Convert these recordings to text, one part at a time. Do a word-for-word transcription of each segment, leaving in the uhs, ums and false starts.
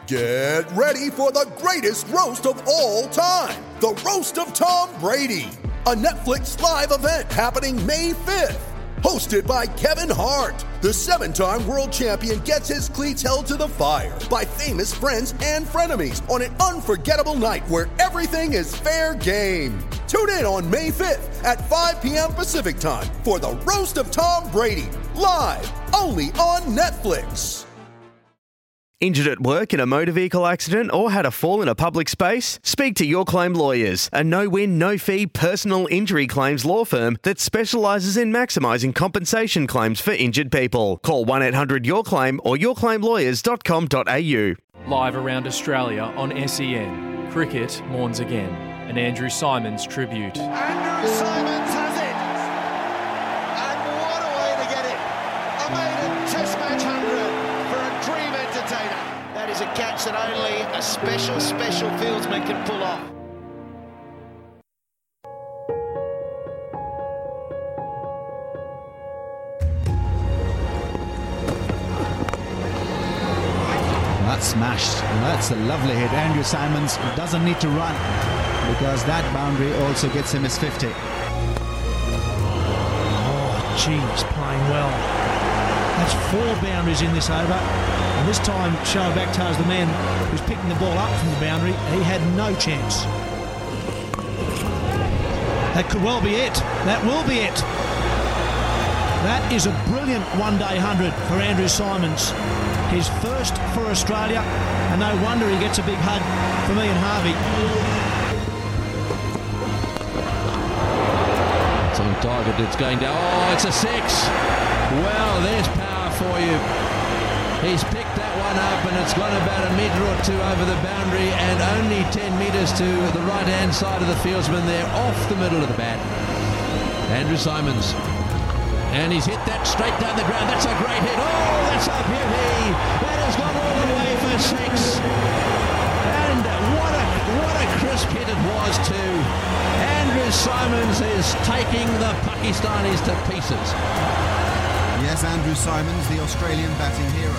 Get ready for the greatest roast of all time, the Roast of Tom Brady, a Netflix live event happening May fifth. Hosted by Kevin Hart, the seven-time world champion gets his cleats held to the fire by famous friends and frenemies on an unforgettable night where everything is fair game. Tune in on May fifth at five p.m. Pacific time for the Roast of Tom Brady, live only on Netflix. Injured at work in a motor vehicle accident or had a fall in a public space? Speak to Your Claim Lawyers, a no-win, no-fee personal injury claims law firm that specialises in maximising compensation claims for injured people. Call one eight hundred your claim or your claim lawyers dot com dot a u. Live around Australia on S E N, cricket mourns again. An Andrew Symonds tribute. Andrew Symonds has it! And what a way to get it! A maiden Test match hundred for a dream entertainer. That is a catch that only a special, special fieldsman can pull off. That's smashed. That's a lovely hit. Andrew Symonds doesn't need to run because that boundary also gets him his fifty. Oh, gee, he's playing well. That's four boundaries in this over. And this time, Shoaib Akhtar's the man who's picking the ball up from the boundary. He had no chance. That could well be it. That will be it. That is a brilliant one-day hundred for Andrew Symonds. His first for Australia, and no wonder he gets a big hug from Ian Harvey. It's on target, it's going down. Oh, it's a six. Well, there's power for you. He's picked that one up, and it's gone about a metre or two over the boundary, and only ten metres to the right-hand side of the fieldsman there, off the middle of the bat. Andrew Symonds. And he's hit that straight down the ground. That's a great hit. Oh, that's a beauty. That has gone all the way for six. And what a what a crisp hit it was too. Andrew Symonds is taking the Pakistanis to pieces. Yes, Andrew Symonds, the Australian batting hero.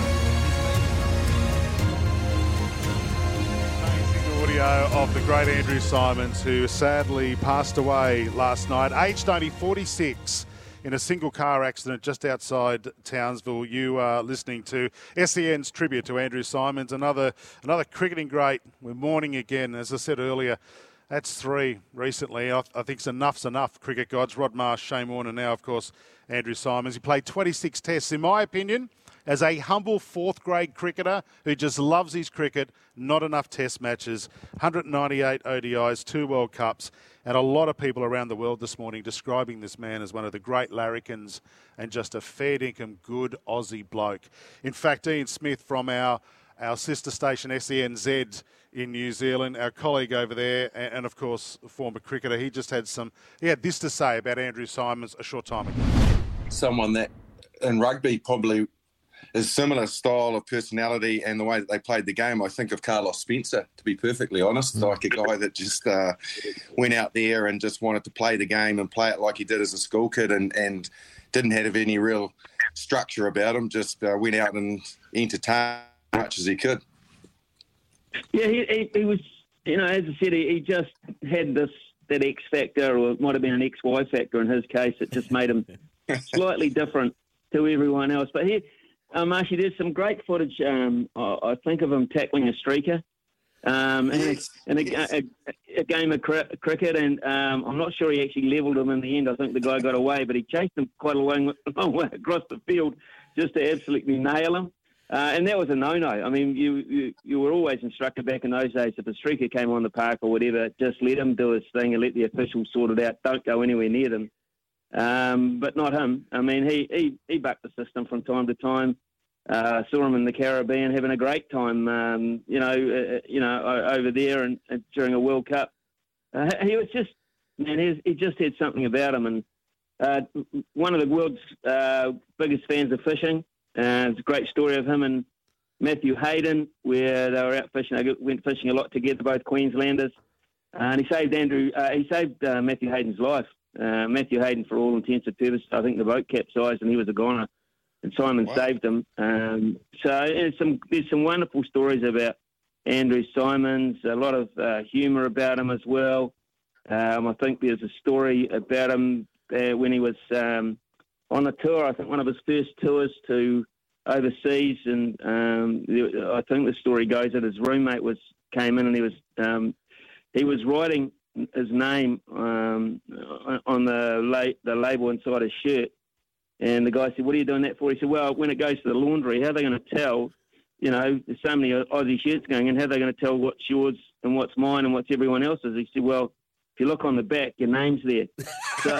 Amazing audio of the great Andrew Symonds, who sadly passed away last night, aged only forty-six. In a single car accident just outside Townsville. You are listening to S E N's tribute to Andrew Symonds, another another cricketing great. We're mourning again, as I said earlier. That's three recently. I, I think enough's enough, cricket gods. Rod Marsh, Shane Warne, and now, of course, Andrew Symonds. He played twenty-six tests, in my opinion, as a humble fourth-grade cricketer who just loves his cricket. Not enough test matches, one hundred ninety-eight O D Is, two World Cups. And a lot of people around the world this morning describing this man as one of the great larrikins and just a fair dinkum good Aussie bloke. In fact, Ian Smith from our, our sister station S E N Z in New Zealand, our colleague over there, and, and of course, former cricketer, he just had some, he had this to say about Andrew Symonds a short time ago. Someone that in rugby probably is similar style of personality and the way that they played the game. I think of Carlos Spencer, to be perfectly honest, like a guy that just uh, went out there and just wanted to play the game and play it like he did as a school kid and, and didn't have any real structure about him, just uh, went out and entertained as much as he could. Yeah, he, he, he was, you know, as I said, he, he just had this, that X factor, or it might have been an X Y factor in his case. It just made him slightly different to everyone else. But he... Um, actually, there's some great footage. Um, I, I think of him tackling a streaker um, in, a, in a, a, a game of cr- cricket, and um, I'm not sure he actually levelled him in the end. I think the guy got away, but he chased him quite a long, long way across the field just to absolutely nail him. Uh, and that was a no-no. I mean, you, you you were always instructed back in those days, if a streaker came on the park or whatever, just let him do his thing and let the officials sort it out. Don't go anywhere near them. Um, but not him. I mean, he, he, he bucked the system from time to time. Uh, saw him in the Caribbean having a great time, um, you know, uh, you know, over there and, and during a World Cup. Uh, he was just, man, he, he just had something about him. And uh, one of the world's uh, biggest fans of fishing. Uh, it's a great story of him and Matthew Hayden, where they were out fishing. They went fishing a lot together, both Queenslanders. Uh, and he saved Andrew. Uh, he saved uh, Matthew Hayden's life. Uh, Matthew Hayden, for all intents and purposes, I think the boat capsized and he was a goner, and Simon wow. saved him. Um, so there's some there's some wonderful stories about Andrew Symonds, a lot of uh, humour about him as well. Um, I think there's a story about him uh, when he was um, on a tour, I think one of his first tours to overseas, and um, I think the story goes that his roommate was came in and he was um, he was writing his name um, on the la- the label inside his shirt, and the guy said, "What are you doing that for?" He said, "Well, when it goes to the laundry, how are they going to tell? You know, there's so many Aussie shirts going in. How are they going to tell what's yours and what's mine and what's everyone else's?" He said, "Well, if you look on the back, your name's there." So,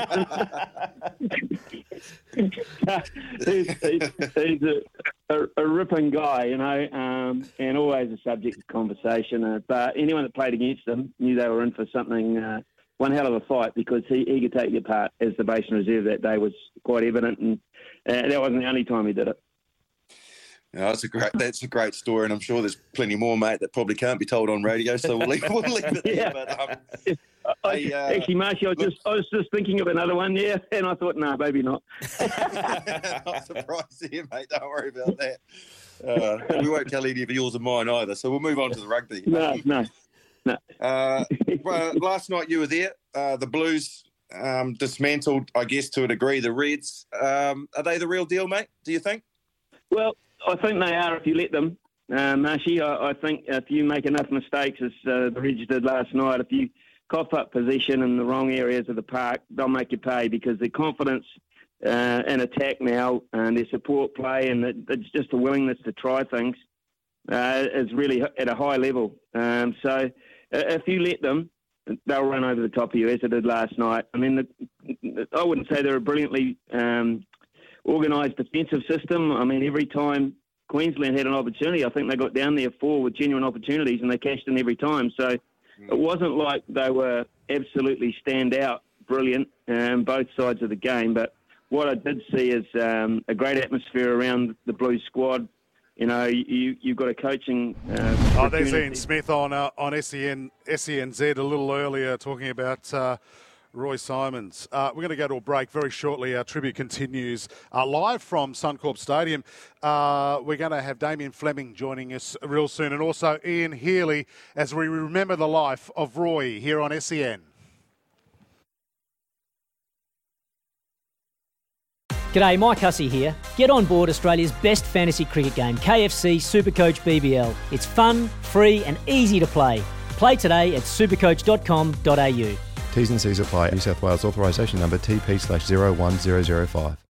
he's, he's, he's a, a, a ripping guy, you know, um, and always a subject of conversation. Uh, but anyone that played against him knew they were in for something, uh, one hell of a fight, because he, he could take your part, as the Basin Reserve that day was quite evident, and uh, that wasn't the only time he did it. Yeah, that's a great. That's a great story, and I'm sure there's plenty more, mate, that probably can't be told on radio. So we'll leave, we'll leave it there. Yeah. But, um, I, I, uh, actually, Marshy, I was look, just I was just thinking of another one, yeah, and I thought, no, nah, maybe not. Not surprised here, mate. Don't worry about that. Uh, we won't tell any of yours and mine either. So we'll move on to the rugby. No, no, no. Uh, well, last night you were there. Uh, the Blues um, dismantled, I guess, to a degree, the Reds. Um, are they the real deal, mate? Do you think? Well, I think they are if you let them, uh, Marshy. I, I think if you make enough mistakes, as uh, the Reds did last night, if you cough up position in the wrong areas of the park, they'll make you pay, because their confidence uh, in attack now and their support play and the, it's just a willingness to try things uh, is really at a high level. Um, so uh, if you let them, they'll run over the top of you, as they did last night. I mean, the, I wouldn't say they're a brilliantly um, organised defensive system. I mean, every time Queensland had an opportunity, I think they got down there four with genuine opportunities and they cashed in every time. So it wasn't like they were absolutely stand out brilliant um, both sides of the game. But what I did see is um, a great atmosphere around the Blues squad. You know, you, you've got a coaching... Uh, oh, there's Ian Smith on uh, on S E N, S E N Z a little earlier talking about... Uh, Roy Symonds. Uh, we're going to go to a break very shortly. Our tribute continues uh, live from Suncorp Stadium. Uh, we're going to have Damien Fleming joining us real soon, and also Ian Healy as we remember the life of Roy here on S E N. G'day, Mike Hussey here. Get on board Australia's best fantasy cricket game, K F C Supercoach B B L. It's fun, free and easy to play. Play today at supercoach dot com dot a u. T's and C's apply. New South Wales authorisation number T P slash zero one zero zero five.